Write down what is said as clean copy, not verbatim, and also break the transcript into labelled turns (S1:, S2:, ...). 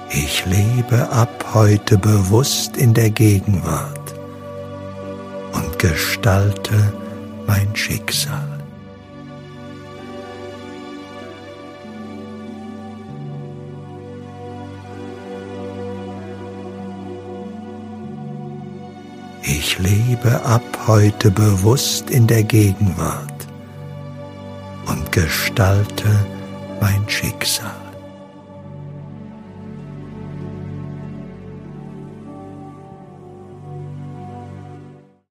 S1: Ich lebe ab heute bewusst in der Gegenwart und gestalte mein Schicksal. Ich lebe ab heute bewusst in der Gegenwart und gestalte mein Schicksal.